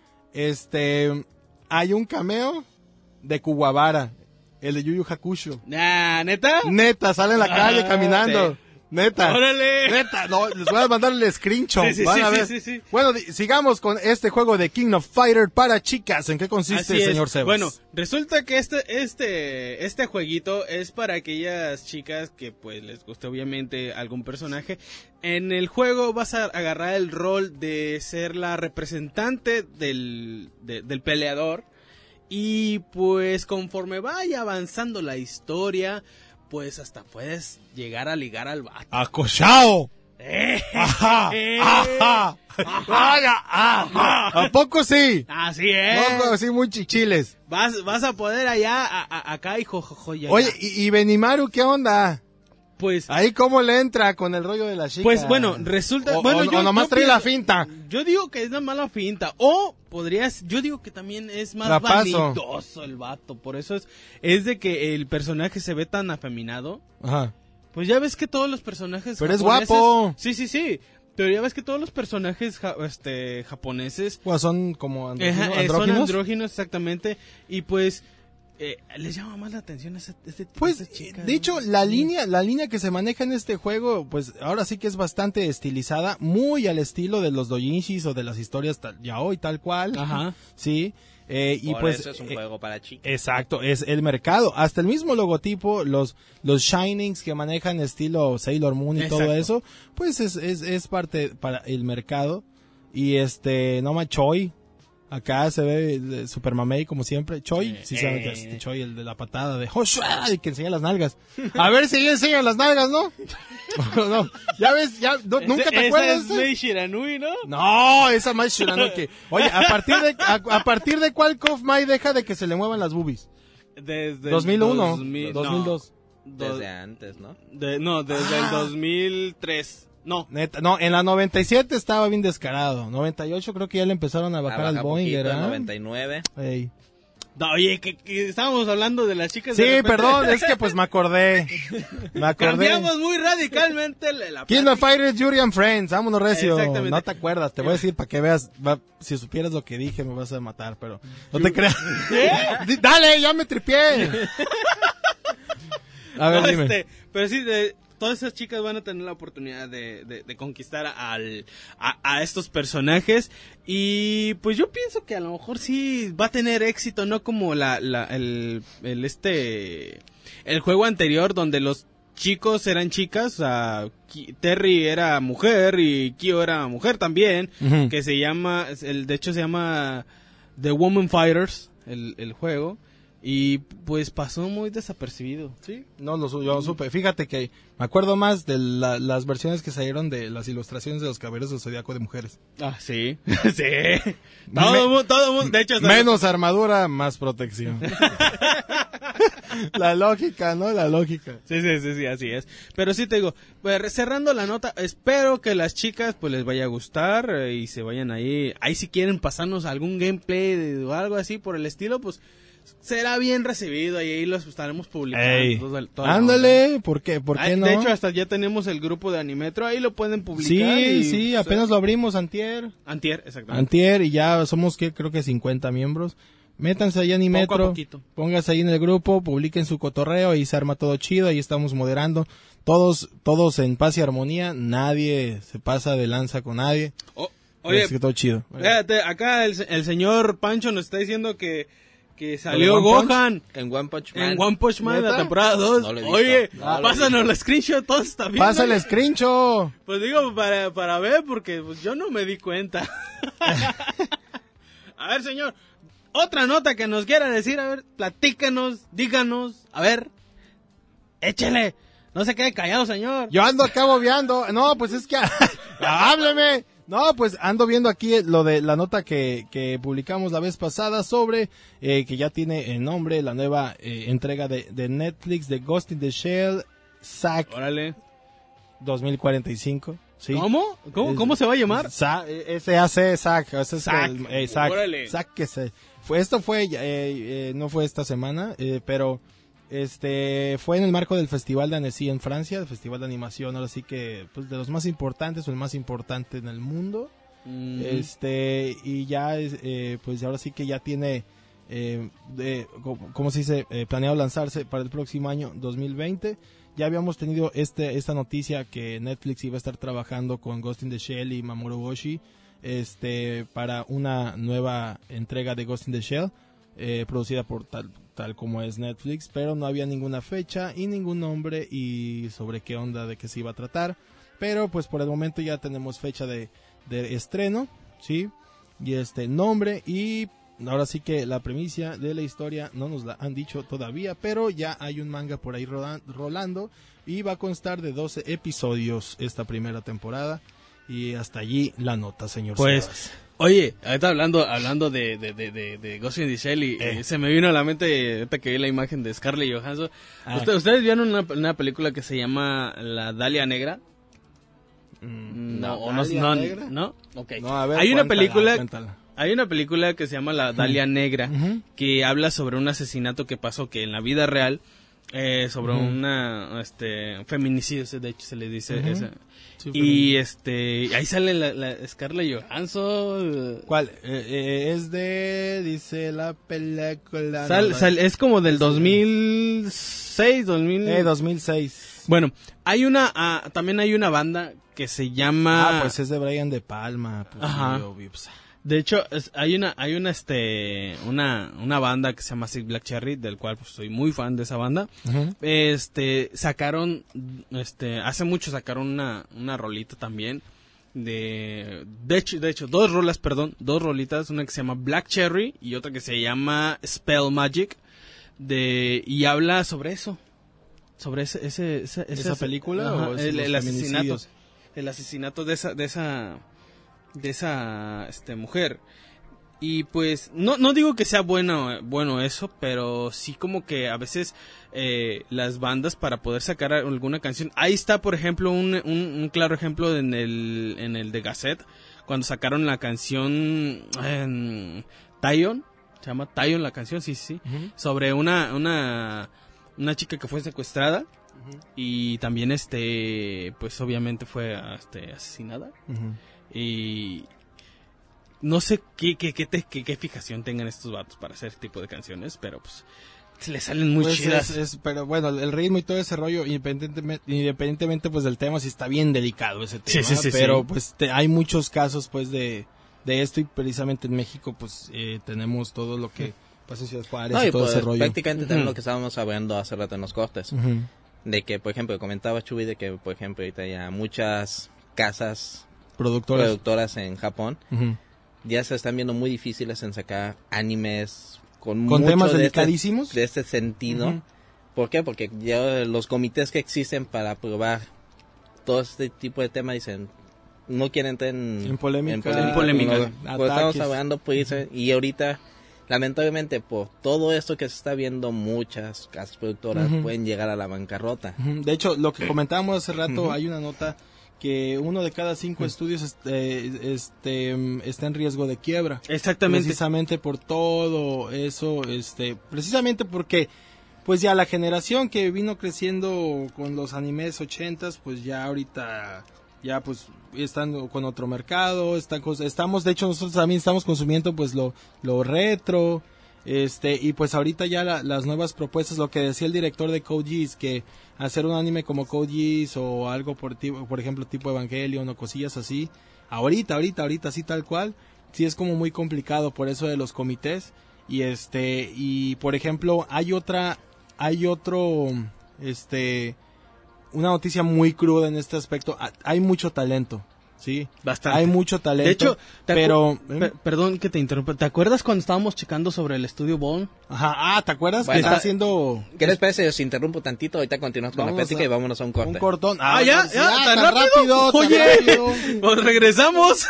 hay un cameo de Kuwabara, el de Yu Yu Hakusho. ¿Neta? Neta, sale en la calle caminando. Sí. Neta. ¡Órale! Neta, no, les voy a mandar el screenshot. Sí, Van a ver. sí. Bueno, sigamos con este juego de King of Fighter para chicas. ¿En qué consiste, Así es. señor Sebas? Bueno, resulta que este jueguito es para aquellas chicas que pues les guste obviamente algún personaje. En el juego vas a agarrar el rol de ser la representante del peleador. Y pues conforme vaya avanzando la historia, pues hasta puedes llegar a ligar al vato. ¡Acochao! ¡Ajá! ¿A poco sí? Así es. No, sí, muy chichiles. Vas a poder allá, acá y jojojoya. Oye, ¿y Benimaru qué onda? Pues, Ahí cómo le entra con el rollo de la chica. pues bueno, resulta... O nomás trae la finta. Yo digo que es una mala finta. O yo digo que también es más Trapazo. vanidoso el vato. Por eso es de que el personaje se ve tan afeminado. Ajá. Pues ya ves que todos los personajes Pero es japoneses... guapo. Sí. Pero ya ves que todos los personajes japoneses... Pues son como Son andróginos. andróginos, exactamente. Y pues... les llama más la atención este tipo Pues, de chicas. de hecho, la línea que se maneja en este juego, pues ahora sí que es bastante estilizada, muy al estilo de los doujinshis o de las historias yaoi, tal cual. Ajá. Sí. Y Por pues eso es un juego para chicas. exacto, es el mercado, hasta el mismo logotipo, los shinings que manejan estilo Sailor Moon y Exacto. todo eso, pues es parte para el mercado. Y Noma Choi, acá se ve Super Mamey como siempre. Choi, sí saben que es Choi, el de la patada de Joshua, y que enseña las nalgas. A ver si ya enseñan las nalgas, ¿no? No, ya ves, nunca te acuerdas. Esa es Mei Shiranui, ¿no? No, esa más Shirano que... Oye, ¿a partir de cuál Kof Mai deja de que se le muevan las boobies? Desde 2001, 2000, 2002. Desde antes, ¿no? Desde el 2003. No. Neta, no, en la 97 estaba bien descarado. 98 creo que ya le empezaron a bajar al Boeing, poquito, ¿verdad? 99. Ey. No, oye, que estábamos hablando de las chicas. Sí, de repente. perdón, es que pues me acordé. Cambiamos muy radicalmente la King of Fighters, Yuri and Friends, vámonos recio. Exactamente. No te acuerdas, te voy a decir para que veas, si supieras lo que dije me vas a matar, pero no te creas. Dale, ya me tripié. A ver, No, dime. pero sí, todas esas chicas van a tener la oportunidad de conquistar a estos personajes. Y pues yo pienso que a lo mejor sí va a tener éxito, no como el juego anterior donde los chicos eran chicas, o sea, Terry era mujer y Kyo era mujer también, Ujú. que se llama, de hecho se llama The Woman Fighters, el juego. Y pues pasó muy desapercibido. Sí, no, yo no supe. Fíjate que me acuerdo más de las versiones que salieron de las ilustraciones de los Caballeros del Zodiaco de mujeres. Ah, sí. Sí. Todo mundo, de hecho, hasta Menos armadura, más protección. La lógica, ¿no? La lógica. Sí, así es. Pero sí te digo, pues, cerrando la nota, espero que las chicas pues les vaya a gustar y se vayan ahí. Ahí si quieren pasarnos algún gameplay o algo así por el estilo, pues será bien recibido y ahí los estaremos publicando. Ey, toda la ándale, onda. ¿por qué no? De hecho, hasta ya tenemos el grupo de Animetro, ahí lo pueden publicar. Sí, apenas lo abrimos antier. Antier, exactamente. Antier y ya somos creo que 50 miembros. Métanse ahí a Animetro, Poco a poquito. pónganse ahí en el grupo, publiquen su cotorreo, ahí se arma todo chido, ahí estamos moderando. Todos en paz y armonía, nadie se pasa de lanza con nadie. Oye, Así que todo chido. fíjate, acá el señor Pancho nos está diciendo que salió One Punch? Gohan En One Punch Man. en One Punch Man ¿Neta? la temporada 2. No lo he visto. Oye, No lo he pásanos visto. el screenshot, todos está bien. Pasa el screenshot. Pues digo, para ver, porque pues, yo no me di cuenta. A ver, señor, otra nota que nos quiera decir, a ver, platícanos, díganos, a ver, échele, no se quede callado, señor. Yo ando acá bobeando. No, pues es que... ¡Hábleme! No, pues ando viendo aquí lo de la nota que publicamos la vez pasada sobre que ya tiene el nombre la nueva entrega de Netflix de Ghost in the Shell Zack Órale. 2045. ¿sí? ¿Cómo? ¿Cómo se va a llamar? S-A-C, Zack. Zack. Órale. Zack, que se... Esto fue, no fue esta semana, pero fue en el marco del Festival de Annecy en Francia, el Festival de Animación, ahora sí que, pues, de los más importantes, o el más importante en el mundo. Y ya, pues, ahora sí que ya tiene, ¿cómo se dice? Planeado lanzarse para el próximo año 2020. Ya habíamos tenido esta noticia que Netflix iba a estar trabajando con Ghost in the Shell y Mamoru Oshii, para una nueva entrega de Ghost in the Shell, producida por tal como es Netflix, pero no había ninguna fecha y ningún nombre y sobre qué onda, de qué se iba a tratar. Pero pues por el momento ya tenemos fecha de estreno, ¿sí? Y nombre, y ahora sí que la premisa de la historia no nos la han dicho todavía, pero ya hay un manga por ahí rolando y va a constar de 12 episodios esta primera temporada. Y hasta allí la nota, señor. Pues, Sebas. oye, ahorita hablando de Ghost in the Shell y se me vino a la mente, ahorita que vi la imagen de Scarlett Johansson. ¿Ustedes vieron una película que se llama La Dalia Negra? ¿No? Okay. No, a ver, Hay una cuéntala. Hay una película que se llama La Dalia Negra, que habla sobre un asesinato que pasó, que en la vida real, sobre un feminicidio, de hecho se le dice esa. Sí, y ahí sale la Scarlett Johansson. ¿Cuál? Dice la película. Es como del 2006, 2006. Bueno, también hay una banda que se llama... pues es de Brian De Palma. Pues, ajá. De hecho, hay una banda que se llama Sick Black Cherry, del cual pues, soy muy fan de esa banda. Sacaron, hace mucho sacaron una rolita también de hecho, dos rolitas, una que se llama Black Cherry y otra que se llama Spell Magic, y habla sobre eso, sobre esa película, ajá, o el asesinato de esa mujer. Y pues no digo que sea bueno eso, pero sí como que a veces las bandas, para poder sacar alguna canción, ahí está por ejemplo un claro ejemplo en el de Gazette, cuando sacaron la canción Tayon, se llama Tayon la canción, sí, sobre una chica que fue secuestrada. Y también pues obviamente fue asesinada. Y no sé qué fijación tengan estos vatos para hacer este tipo de canciones, pero pues se les salen muy chidas. Pero bueno, el ritmo y todo ese rollo, independientemente pues del tema, sí está bien delicado ese tema. Sí, pero pues hay muchos casos pues de esto, y precisamente en México pues tenemos todo lo que pasa en Ciudad Juárez y todo pues, ese rollo. Prácticamente también lo que estábamos hablando hace rato en los cortes. De que, por ejemplo, comentaba Chuy de que, por ejemplo, ahorita ya muchas casas productoras en Japón ya se están viendo muy difíciles en sacar animes con temas delicadísimos de este sentido. ¿Por qué? Porque ya los comités que existen para aprobar todo este tipo de temas dicen, no quieren entrar en polémica. Pues estamos hablando, pues, y ahorita, lamentablemente, por todo esto que se está viendo, muchas casas productoras pueden llegar a la bancarrota. De hecho, lo que comentábamos hace rato, hay una nota que 1 de cada 5 estudios está en riesgo de quiebra. Exactamente. Precisamente por todo eso, precisamente porque pues ya la generación que vino creciendo con los animes 80s, pues ya ahorita ya pues están con otro mercado, estamos, de hecho nosotros también estamos consumiendo pues lo retro, y pues ahorita ya las nuevas propuestas, lo que decía el director de Code Geass, que hacer un anime como Code Geass o algo por ejemplo tipo Evangelion o cosillas así, ahorita así tal cual, sí es como muy complicado por eso de los comités. Y por ejemplo una noticia muy cruda en este aspecto. Hay mucho talento, ¿sí? Bastante. Hay mucho talento. De hecho, pero... perdón que te interrumpa. ¿Te acuerdas cuando estábamos checando sobre el estudio Bone? Ajá, ¿te acuerdas? Bueno, que está haciendo... ¿Qué les parece? Os interrumpo tantito, ahorita continuamos con la plática y vámonos a un corte. Un cortón. ¿Ya? ¿Tan rápido? Oye, pues regresamos.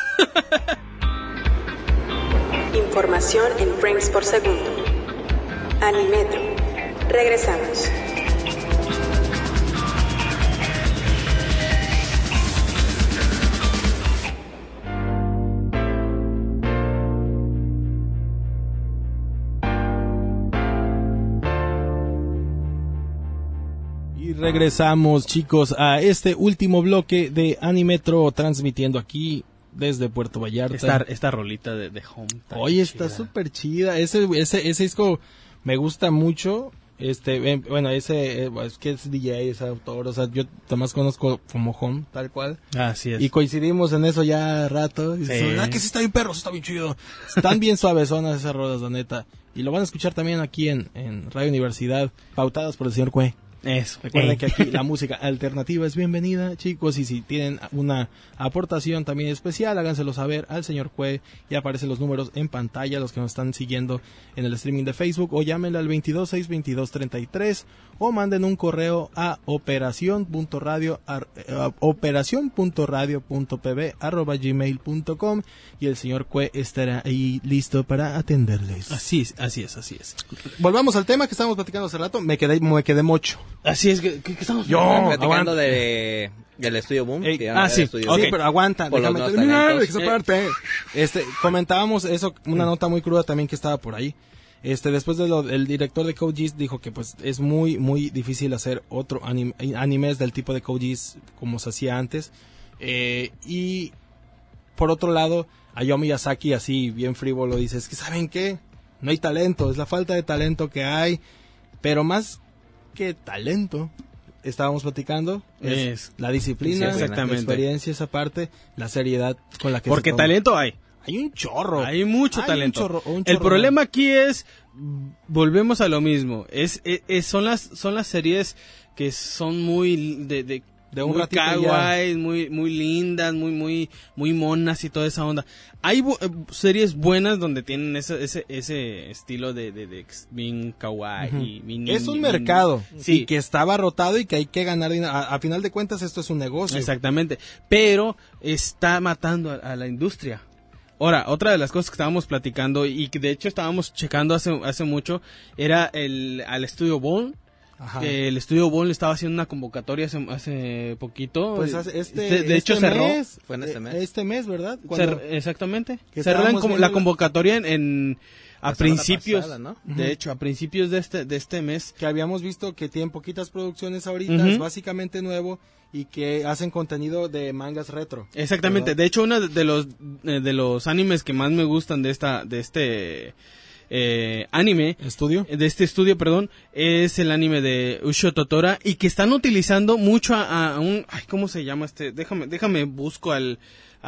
Información en frames por segundo. Animetro. Regresamos. Y regresamos, chicos, a este último bloque de Animetro, transmitiendo aquí desde Puerto Vallarta. Esta rolita de Home. Oye, está súper chida. Ese disco me gusta mucho. Es que es DJ, es autor, o sea, yo más conozco como Home, tal cual. Así es. Y coincidimos en eso ya rato. Y ¿verdad que sí está bien perro? Está bien chido. Están bien suavezonas esas rolas, la neta. Y lo van a escuchar también aquí en Radio Universidad, pautadas por el señor Cue. Eso. Recuerden que aquí la música alternativa es bienvenida, chicos, y si tienen una aportación también especial, háganselo saber al señor Cue, y aparecen los números en pantalla, los que nos están siguiendo en el streaming de Facebook, o llámenle al 2262233, o manden un correo a operacion.radio.pb@gmail.com, y el señor Cue estará ahí listo para atenderles. Así es. Volvamos al tema que estábamos platicando hace rato, me quedé mocho. Así es, ¿qué estamos platicando del Estudio Boom. Sí, Okay. pero aguanta, Por déjame los terminar talentos. esa parte. Comentábamos eso, una nota muy cruda también que estaba por ahí. Después de el director de Code Geass dijo que pues es muy muy difícil hacer otro animes del tipo de Code Geass como se hacía antes. Y por otro lado, Hayao Miyazaki así bien frívolo dice, es que ¿saben qué? No hay talento, es la falta de talento que hay, pero más que talento, estábamos platicando, es la disciplina, Sí, exactamente. la experiencia, esa parte, la seriedad con la que Porque se toma. talento hay. Hay un chorro. Hay mucho talento. Un chorro. El problema aquí es, volvemos a lo mismo, son las series que son muy de un muy ratito kawaii, muy lindas, muy monas y toda esa onda. Hay series buenas donde tienen ese estilo de bien kawaii. Es un mercado sí, y que está abarrotado y que hay que ganar dinero. A final de cuentas esto es un negocio. Exactamente, pero está matando a la industria. Ahora, otra de las cosas que estábamos platicando y que de hecho estábamos checando hace mucho era al estudio Bone. Ajá. El estudio Bone le estaba haciendo una convocatoria hace poquito. Pues de hecho cerró. Fue en este mes. Este mes, ¿verdad? Exactamente. Que Cerró estábamos la viendo convocatoria a la principios, semana pasada, ¿no? de hecho, a principios de este mes. Que habíamos visto que tienen poquitas producciones ahorita, es básicamente nuevo y que hacen contenido de mangas retro. Exactamente. ¿verdad? De hecho, uno de los animes que más me gustan de este anime ¿Estudio? estudio, perdón, es el anime de Ushio Totora y que están utilizando mucho a un, ay, ¿cómo se llama déjame busco al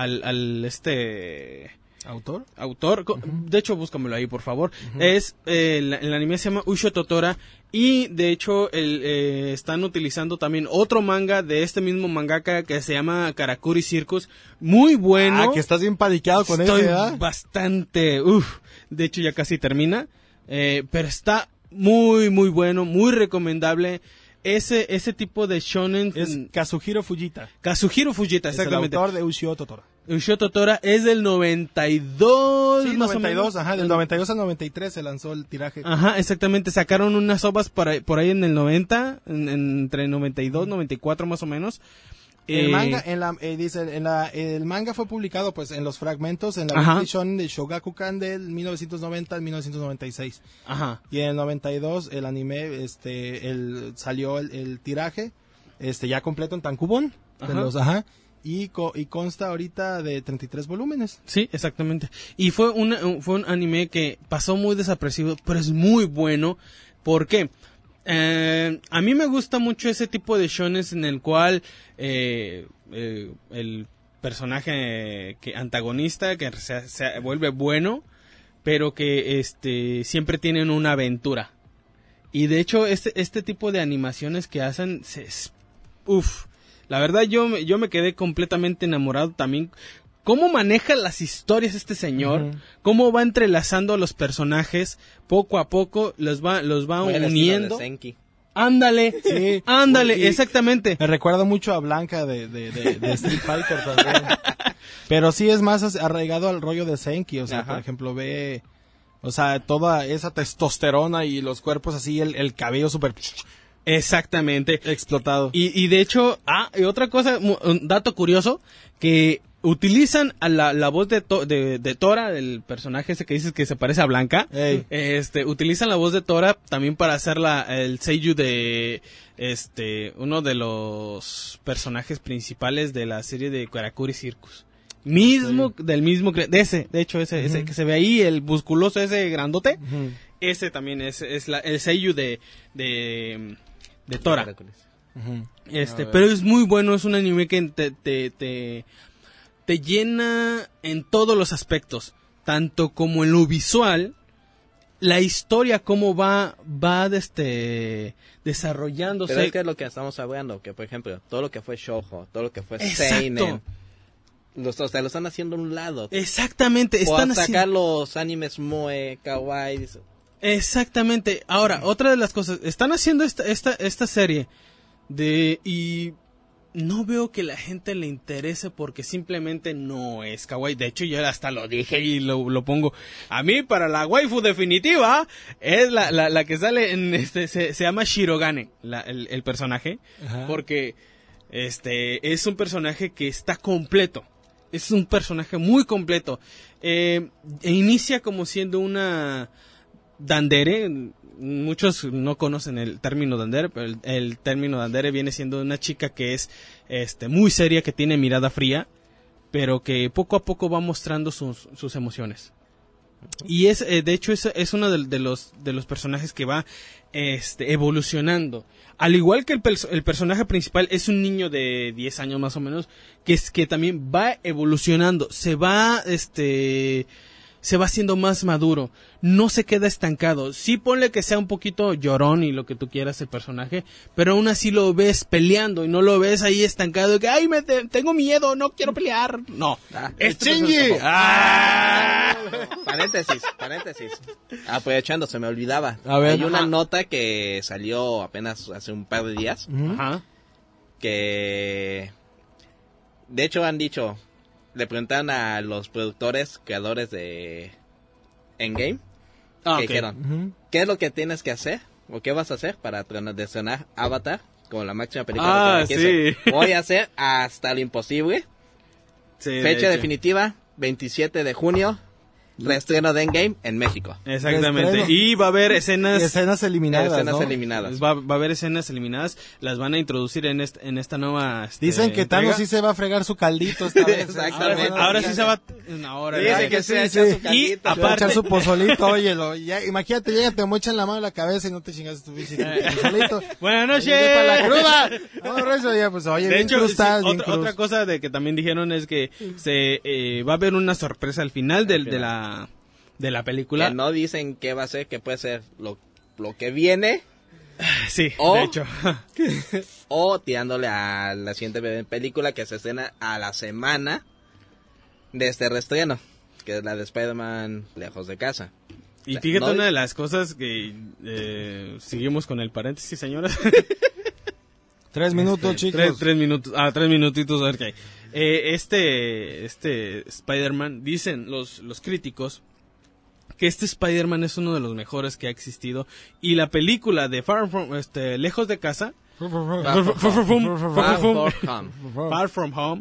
¿Autor? De hecho, búscamelo ahí, por favor. Es el anime se llama Ushio Totora y de hecho están utilizando también otro manga de este mismo mangaka que se llama Karakuri Circus, muy bueno. Ah, que estás bien paniqueado con Estoy eso, ¿verdad? bastante, de hecho ya casi termina, pero está muy muy bueno, muy recomendable. Ese tipo de shonen Es Kazuhiro Fujita. Kazuhiro Fujita, exactamente. Es el autor de Ushio Totora. Ushio Totora es del 92, Sí, más 92, o menos. ajá, del 92 al 90 se lanzó el tiraje. Ajá, exactamente. Sacaron unas ovas por ahí en el 90, entre 92, 94 más o menos. El manga, el manga fue publicado pues en los fragmentos en la Ajá. Weekly Shonen de Shogakukan del 1990 al 1996. Ajá. Y en el 92 el anime salió el tiraje ya completo en tankubon, Ajá. y consta ahorita de 33 volúmenes. Sí, exactamente. Y fue un anime que pasó muy desapercibido, pero es muy bueno. ¿Por qué? A mí me gusta mucho ese tipo de shonen en el cual el personaje antagonista que se vuelve bueno, pero que siempre tienen una aventura. Y de hecho este tipo de animaciones que hacen la verdad yo me quedé completamente enamorado también. ¿Cómo maneja las historias este señor? ¿Cómo va entrelazando a los personajes? Poco a poco los va uniendo. Ándale, Sí. ándale, Y exactamente. Me recuerda mucho a Blanca de Street Fighter también. Pero sí es más arraigado al rollo de Senki. O sea, Ajá. por ejemplo, toda esa testosterona y los cuerpos así, el cabello súper Exactamente. explotado. Y de hecho, y otra cosa, un dato curioso, que utilizan a la voz de Tora, del personaje ese que dices que se parece a Blanca. Ey. Utilizan la voz de Tora también para hacer el seiyuu de uno de los personajes principales de la serie de Karakuri Circus. Del mismo ese que se ve ahí, el musculoso ese grandote. Ujú. Ese también es el seiyuu de Tora. Ujú. Pero es muy bueno, es un anime que te llena en todos los aspectos, tanto como en lo visual, la historia cómo va desarrollándose. Pero es que es lo que estamos hablando, que por ejemplo, todo lo que fue shoujo, todo lo que fue Exacto. seinen, lo están haciendo a un lado. Exactamente, Por sacar los animes moe, kawaii. Exactamente. Ahora, otra de las cosas, están haciendo esta serie y no veo que la gente le interese porque simplemente no es kawaii. De hecho, yo hasta lo dije y lo pongo. A mí, para la waifu definitiva, es la que sale en se llama Shirogane, el personaje. Ajá. Porque es un personaje que está completo. Es un personaje muy completo. Inicia como siendo una dandere. Muchos no conocen el término dandere, pero el término dandere viene siendo una chica que es muy seria, que tiene mirada fría, pero que poco a poco va mostrando sus emociones. Y de hecho es uno de los personajes que va evolucionando. Al igual que el personaje principal es un niño de 10 años más o menos, que también va evolucionando, se va haciendo más maduro, no se queda estancado. Sí, ponle que sea un poquito llorón y lo que tú quieras el personaje, pero aún así lo ves peleando y no lo ves ahí estancado, que ay, tengo miedo, no quiero pelear. No, ¡Shinji! Paréntesis. Aprovechando, se me olvidaba. A ver. Hay una Ajá. nota que salió apenas hace un par de días, Ujú. Ajá. que de hecho han dicho, le preguntaron a los productores, creadores de Endgame, que Ok. dijeron, Ujú. ¿qué es lo que tienes que hacer? ¿O qué vas a hacer para transicionar Avatar como la máxima película? Sí. Voy a hacer hasta lo imposible. Sí, de Fecha hecho. definitiva, 27 de junio, reestreno de Endgame en México. Exactamente. Reestreno. Y va a haber escenas eliminadas, Escenas ¿no? eliminadas. Va a haber escenas eliminadas, las van a introducir en esta nueva Dicen que entrega. Thanos sí se va a fregar su caldito esta vez. Exactamente. Ahora sí se va ahora Dice ¿verdad? que se sí, echa sí. su caldito. Y Se va a aparte- echar su pozolito, óyelo. Ya, imagínate, llega, te mochan la mano en la cabeza y no te chingas tu pozolito. Buenas noches. Oye, para la cruda. No, Rezo, ya, pues, oye, De bien hecho, cruz estás, sí, bien cruz. otra cosa de que también dijeron es que se va a haber una sorpresa al final de la película. Que no dicen qué va a ser, que puede ser lo que viene, Sí, O- de hecho. o tirándole a la siguiente película que se estrena a la semana de este reestreno, que es la de Spider-Man Lejos de Casa. Y fíjate, No, una de las cosas que seguimos con el paréntesis, señoras. 3 minutos, chicos. Tres minutos. 3 minutitos. A ver qué hay. Este Spider-Man, dicen los críticos que este Spider-Man es uno de los mejores que ha existido. Y la película de Lejos de Casa, Far From Home,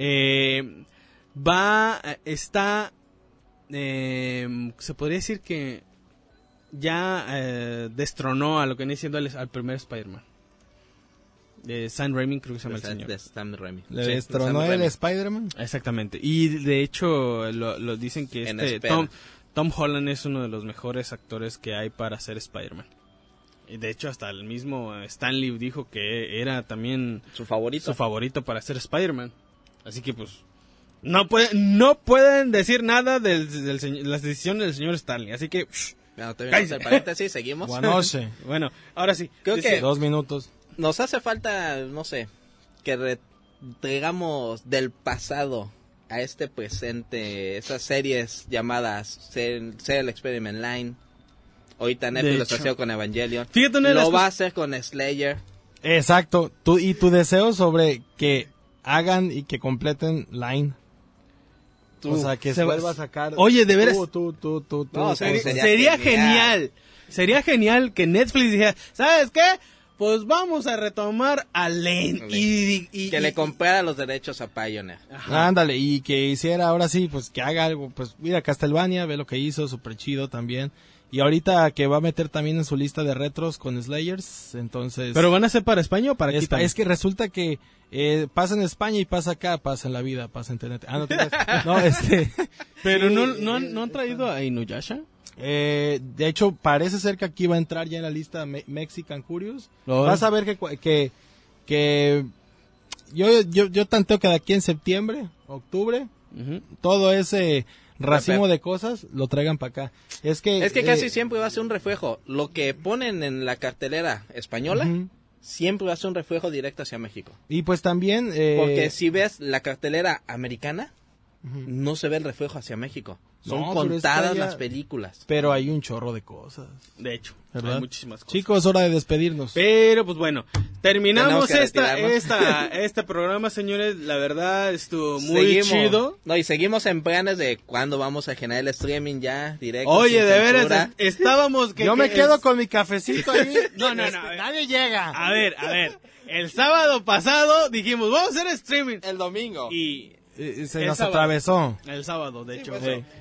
se podría decir que ya destronó a lo que viene siendo al primer Spider-Man. Sam Raimi, creo que se llama el señor. De Sam Raimi. ¿Le Sí, destronó Sam el Raimi. Spider-Man? Exactamente. Y de hecho lo dicen que En espera. Tom Holland es uno de los mejores actores que hay para ser Spider-Man. Y de hecho hasta el mismo Stan Lee dijo que era también Su favorito. su favorito para ser Spider-Man. Así que pues no pueden decir nada de las decisiones del señor Stan Lee. Así que Bueno, terminamos el paréntesis, seguimos. Guanoche. bueno, ahora sí. Creo Dice- que- 2 minutos. Nos hace falta, no sé, que traigamos del pasado a este presente esas series llamadas Serial Experiment Line. Ahorita Netflix lo está hecho. haciendo con Evangelion. Fíjate, una de las Lo va a cosas- hacer con Slayer. Exacto. Y tu deseo sobre que hagan y que completen Line. O sea, que se se va- vuelva a sacar. Oye, de veras. Tú. No, o sea, Sería genial. Sería genial que Netflix dijera, ¿sabes qué? pues vamos a retomar a Lane. Y que le comprara los derechos a Pioneer. Ándale, y que hiciera ahora sí, pues que haga algo, pues mira, Castlevania, ve lo que hizo, súper chido también. Y ahorita que va a meter también en su lista de retros con Slayers, entonces... ¿Pero van a ser para España o para aquí también? Es que resulta que pasa en España y pasa acá, pasa en la vida, pasa en internet. No, no, ¿Pero no han traído a Inuyasha? De hecho, parece ser que aquí va a entrar ya en la lista Mexican Curious. Vas a ver que yo tanteo que de aquí en septiembre, octubre, todo ese racimo de cosas lo traigan para acá. Es que casi siempre va a ser un reflejo. Lo que ponen en la cartelera española siempre va a ser un reflejo directo hacia México. Y pues también... porque si ves la cartelera americana, no se ve el reflejo hacia México. Son contadas las películas. Pero hay un chorro de cosas. De hecho, ¿verdad? hay muchísimas cosas. Chicos, hora de despedirnos. Pero, pues bueno, terminamos este programa, señores. La verdad, estuvo muy chido. No, y seguimos en planes de cuándo vamos a generar el streaming ya, directo. Oye, de veras, estábamos... Yo me quedo con mi cafecito ahí. No. Nadie llega. A ver. El sábado pasado dijimos, vamos a hacer streaming. El domingo. Y... se nos atravesó. El sábado, de hecho.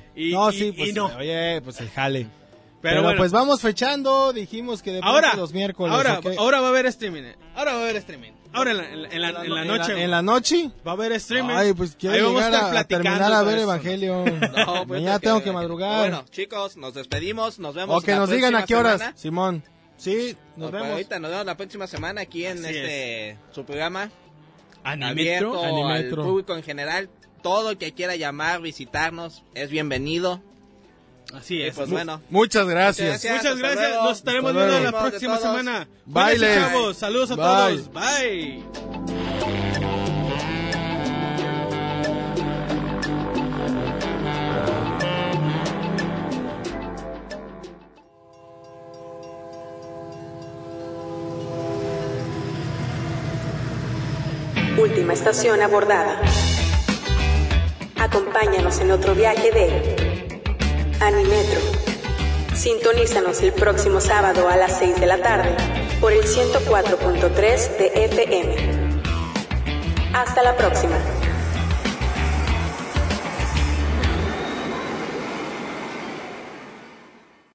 Oye, pues el jale. Pero bueno, pues vamos fechando, dijimos que de los miércoles. Ahora va a haber streaming. Ahora en la noche. ¿En la noche? Va a haber streaming. Ay, pues quiero llegar a terminar a ver Evangelio. No, pues mañana tengo que madrugar. Bueno, chicos, nos despedimos, nos vemos. O que nos digan a qué horas, Simón. Sí, nos vemos. Ahorita nos vemos la próxima semana aquí en su programa. Animetro. Al público en general. Todo el que quiera llamar, visitarnos, es bienvenido. Así es. Pues bueno. Muchas gracias. Muchas gracias. Nos estaremos viendo la próxima semana. Bye, chavos. Saludos a todos. Bye. Última estación abordada. Acompáñanos en otro viaje de Animetro. Sintonízanos el próximo sábado a las 6 de la tarde por el 104.3 de FM. Hasta la próxima.